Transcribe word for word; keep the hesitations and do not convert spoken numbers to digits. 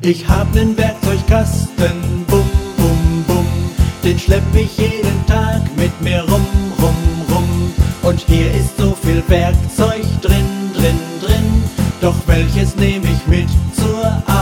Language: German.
Ich hab nen Werkzeugkasten, bum, bum, bum, den schlepp ich jeden Tag mit mir rum, rum, rum. Und hier ist so viel Werkzeug drin, drin, drin, doch welches nehm ich mit zur Arbeit?